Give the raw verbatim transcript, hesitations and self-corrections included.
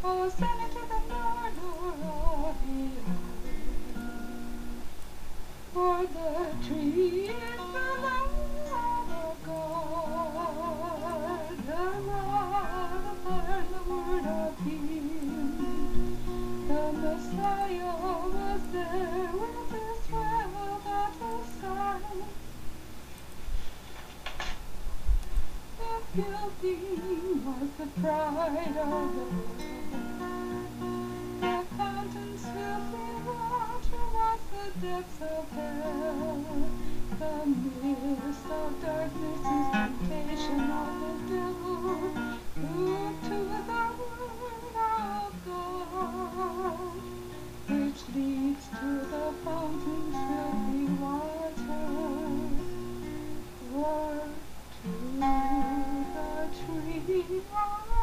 Oh, send it to the Lord, Lord of the earth. For the tree is the Lord of God, the Lord of fire, the word of peace. The Messiah was there with Israel at his side. The building was the pride of the world. The fountains filled with water was the depths of hell. The mist of darkness is temptation of the devil. Look to the word of God, which leads to the fountains filled with water. Or to the tree